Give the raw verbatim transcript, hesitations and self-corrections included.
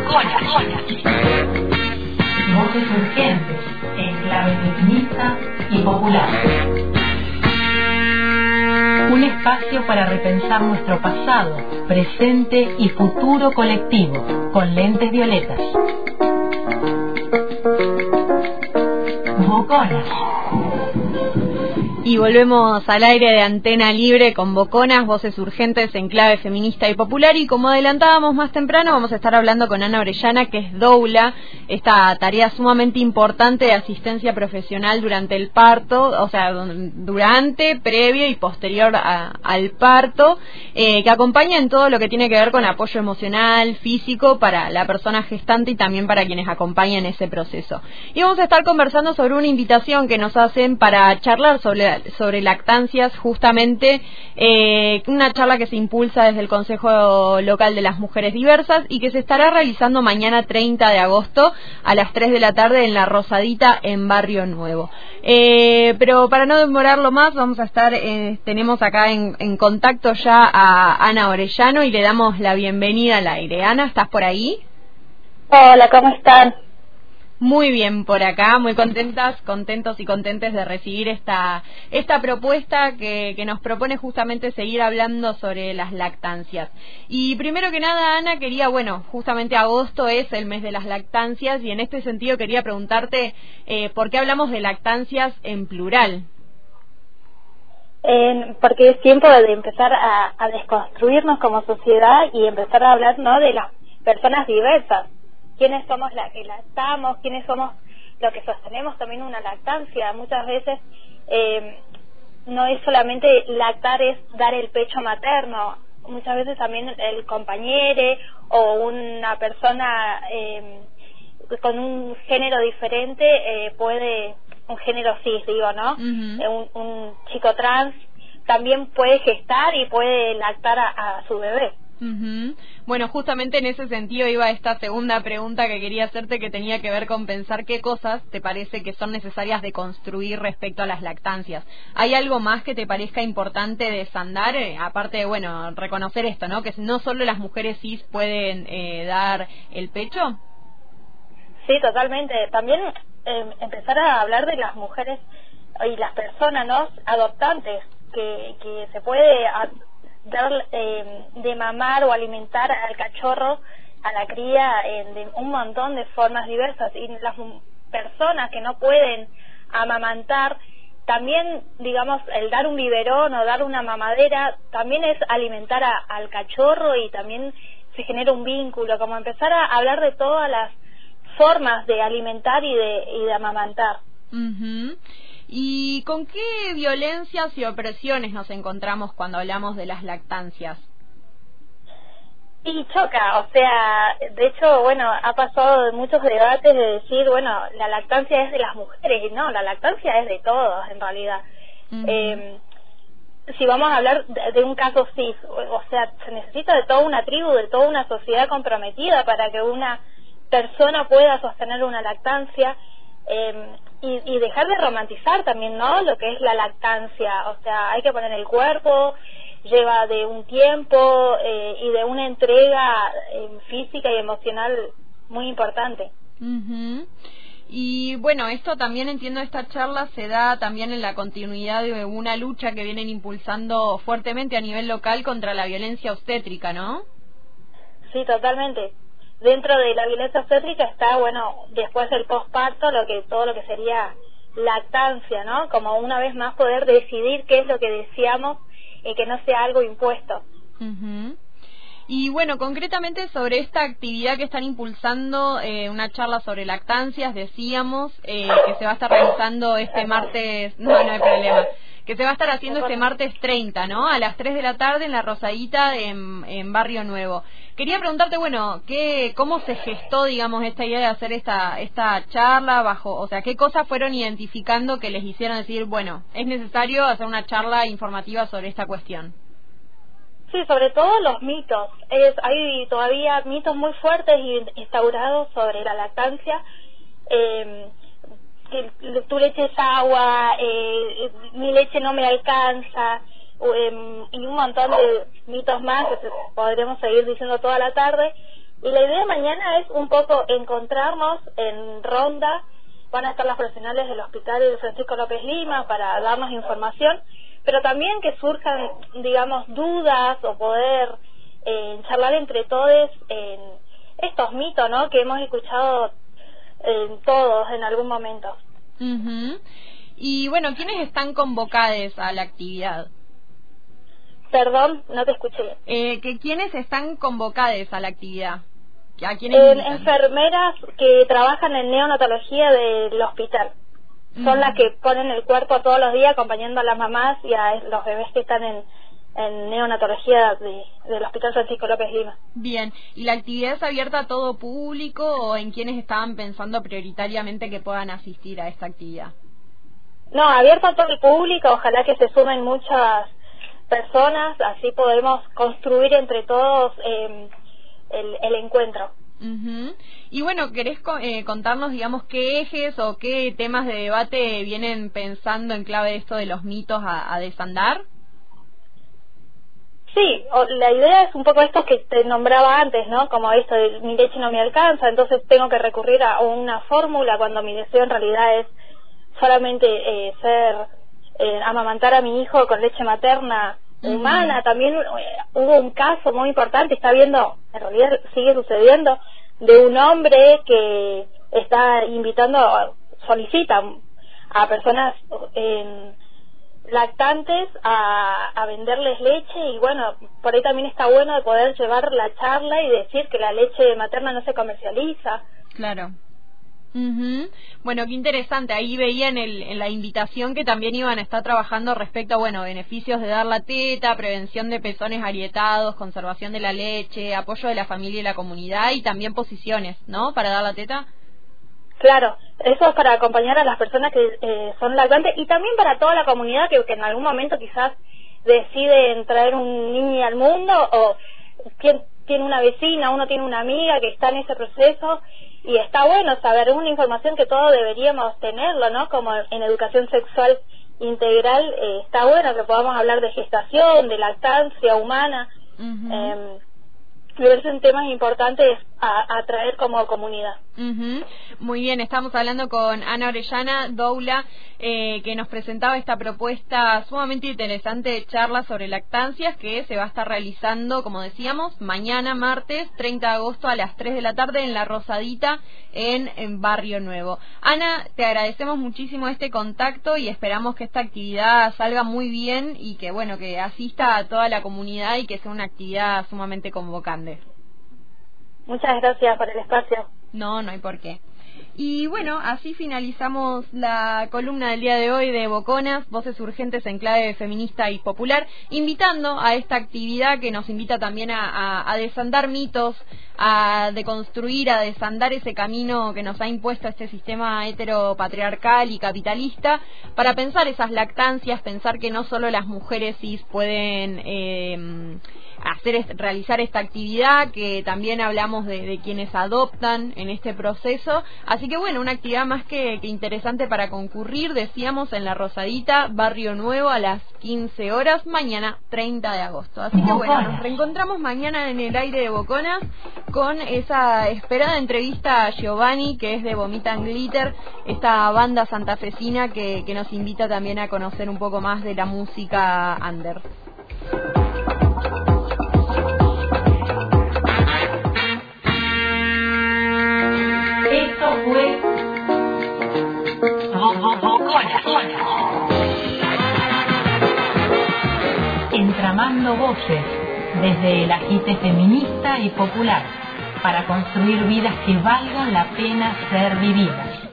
Voces urgentes, en clave feminista y popular. Un espacio para repensar nuestro pasado, presente y futuro colectivo, con lentes violetas. Boconas. Y volvemos al aire de Antena Libre con Boconas, voces urgentes en clave feminista y popular. Y como adelantábamos más temprano, vamos a estar hablando con Ana Orellana, que es doula, esta tarea sumamente importante de asistencia profesional durante el parto, o sea, durante, previo y posterior a, al parto, eh, que acompaña en todo lo que tiene que ver con apoyo emocional, físico, para la persona gestante y también para quienes acompañan ese proceso. Y vamos a estar conversando sobre una invitación que nos hacen para charlar sobre sobre lactancias, justamente eh, una charla que se impulsa desde el Consejo Local de las Mujeres Diversas y que se estará realizando mañana treinta de agosto a las tres de la tarde en La Rosadita, en Barrio Nuevo. Eh, pero para no demorarlo más, vamos a estar, eh, tenemos acá en, en contacto ya a Ana Orellano y le damos la bienvenida al aire. Ana, ¿estás por ahí? Hola, ¿cómo están? Muy bien por acá, muy contentas, contentos y contentes de recibir esta esta propuesta que, que nos propone justamente seguir hablando sobre las lactancias. Y primero que nada, Ana, quería, bueno, justamente agosto es el mes de las lactancias y en este sentido quería preguntarte eh, ¿por qué hablamos de lactancias en plural? Eh, porque es tiempo de empezar a, a desconstruirnos como sociedad y empezar a hablar, ¿no?, de las personas diversas. ¿Quiénes somos la que lactamos? ¿Quiénes somos los que sostenemos también una lactancia? Muchas veces eh, no es solamente lactar, es dar el pecho materno. Muchas veces también el compañero o una persona eh, con un género diferente eh, puede, un género cis, digo, ¿no? Uh-huh. eh, un, un chico trans también puede gestar y puede lactar a, a su bebé. Uh-huh. Bueno, justamente en ese sentido iba esta segunda pregunta que quería hacerte, que tenía que ver con pensar qué cosas te parece que son necesarias de construir respecto a las lactancias. ¿Hay algo más que te parezca importante desandar? Eh, aparte de, bueno, reconocer esto, ¿no? Que no solo las mujeres cis pueden eh, dar el pecho. Sí, totalmente. También eh, empezar a hablar de las mujeres y las personas, ¿no?, adoptantes, que, que se puede a, dar eh, de mamar o alimentar al cachorro, a la cría, eh, de un montón de formas diversas. Y las personas que no pueden amamantar, también, digamos, el dar un biberón o dar una mamadera también es alimentar a, al cachorro, y también se genera un vínculo, como empezar a hablar de todas las formas de alimentar y de, y de amamantar. Uh-huh. ¿Y con qué violencias y opresiones nos encontramos cuando hablamos de las lactancias? Y choca, o sea, de hecho, bueno, ha pasado muchos debates de decir, bueno, la lactancia es de las mujeres, y no, la lactancia es de todos, en realidad. Uh-huh. Eh, si vamos a hablar de, de un caso cis, o, o sea, se necesita de toda una tribu, de toda una sociedad comprometida para que una persona pueda sostener una lactancia. Eh, y, y dejar de romantizar también, ¿no?, lo que es la lactancia. O sea, hay que poner el cuerpo, lleva de un tiempo eh, y de una entrega eh, física y emocional muy importante. Uh-huh. Y bueno, esto también, entiendo, esta charla se da también en la continuidad de una lucha que vienen impulsando fuertemente a nivel local contra la violencia obstétrica, ¿no? Sí, totalmente. Dentro de la violencia obstétrica está, bueno, después del posparto, lo que todo lo que sería lactancia, ¿no? Como una vez más poder decidir qué es lo que deseamos y que no sea algo impuesto. Uh-huh. Y bueno, concretamente sobre esta actividad que están impulsando, eh, una charla sobre lactancias, decíamos, eh, que se va a estar realizando este martes, no, no hay problema, que se va a estar haciendo este martes treinta, ¿no?, a las tres de la tarde en La Rosadita, en, en Barrio Nuevo. Quería preguntarte, bueno, ¿qué, cómo se gestó, digamos, esta idea de hacer esta esta charla bajo, o sea, qué cosas fueron identificando que les hicieron decir, bueno, es necesario hacer una charla informativa sobre esta cuestión? Sí, sobre todo los mitos. Es, hay todavía mitos muy fuertes y instaurados sobre la lactancia. Eh, que tu leche es agua, eh, mi leche no me alcanza, eh, y un montón de mitos más que podremos seguir diciendo toda la tarde, Y la idea mañana es un poco encontrarnos en ronda. Van a estar los profesionales del Hospital Francisco López Lima para darnos información, pero también que surjan, digamos, dudas o poder eh, charlar entre todos en estos mitos, ¿no?, que hemos escuchado eh, todos en algún momento. Uh-huh. Y bueno, ¿quiénes están convocados a la actividad? Perdón, no te escuché. Eh, que ¿Quiénes están convocados a la actividad? ¿A quiénes Eh, invitan? enfermeras que trabajan en neonatología del hospital. Son uh-huh. las que ponen el cuerpo todos los días acompañando a las mamás y a los bebés que están en, en neonatología de, del Hospital Francisco López Lima. Bien, ¿y la actividad es abierta a todo público o en quiénes estaban pensando prioritariamente que puedan asistir a esta actividad? No, abierta a todo el público, ojalá que se sumen muchas personas, así podemos construir entre todos eh, el, el encuentro. Uh-huh. Y bueno, ¿querés eh, contarnos, digamos, qué ejes o qué temas de debate vienen pensando en clave de esto de los mitos a, a desandar? Sí, o, la idea es un poco esto que te nombraba antes, ¿no? Como esto de mi leche no me alcanza, entonces tengo que recurrir a una fórmula cuando mi deseo en realidad es solamente eh, ser, eh, amamantar a mi hijo con leche materna uh-huh. humana. También eh, hubo un caso muy importante, está viendo, en realidad sigue sucediendo, de un hombre que está invitando, solicita a personas eh, lactantes a, a venderles leche, y bueno, por ahí también está bueno de poder llevar la charla y decir que la leche materna no se comercializa. Claro. Uh-huh. Bueno, qué interesante. Ahí veía en, el, en la invitación que también iban a estar trabajando respecto a, bueno, beneficios de dar la teta, prevención de pezones agrietados, conservación de la leche, apoyo de la familia y la comunidad, y también posiciones, ¿no?, para dar la teta. Claro, eso es para acompañar a las personas que eh, son lactantes, y también para toda la comunidad que, que en algún momento quizás decide traer un niño al mundo, o quien tiene una vecina, uno tiene una amiga que está en ese proceso. Y está bueno saber, una información que todos deberíamos tenerlo, ¿no? Como en educación sexual integral, eh, está bueno que podamos hablar de gestación, de lactancia humana. Uh-huh. eh, me parecen temas importantes a, a traer como comunidad. Uh-huh. Muy bien, estamos hablando con Ana Orellana, doula, eh, que nos presentaba esta propuesta sumamente interesante de charla sobre lactancias que se va a estar realizando, como decíamos, mañana martes treinta de agosto a las tres de la tarde en La Rosadita, en, en Barrio Nuevo. Ana, te agradecemos muchísimo este contacto y esperamos que esta actividad salga muy bien y que, bueno, que asista a toda la comunidad y que sea una actividad sumamente convocante. Muchas gracias por el espacio. No, no hay por qué. Y bueno, así finalizamos la columna del día de hoy de Boconas, Voces Urgentes en clave feminista y popular, invitando a esta actividad que nos invita también a, a, a desandar mitos, a deconstruir, a desandar ese camino que nos ha impuesto este sistema heteropatriarcal y capitalista, para pensar esas lactancias, pensar que no solo las mujeres cis pueden eh, hacer realizar esta actividad, que también hablamos de, de quienes adoptan en este proceso. Así que bueno, una actividad más que, que interesante para concurrir, decíamos, en La Rosadita, Barrio Nuevo, a las quince horas, mañana treinta de agosto. Así que bueno, nos reencontramos mañana en el aire de Boconas con esa esperada entrevista a Giovanni, que es de Vomita and Glitter, esta banda santafesina que, que nos invita también a conocer un poco más de la música under. Esto fue Entramando Voces, desde el agite feminista y popular, para construir vidas que valgan la pena ser vividas.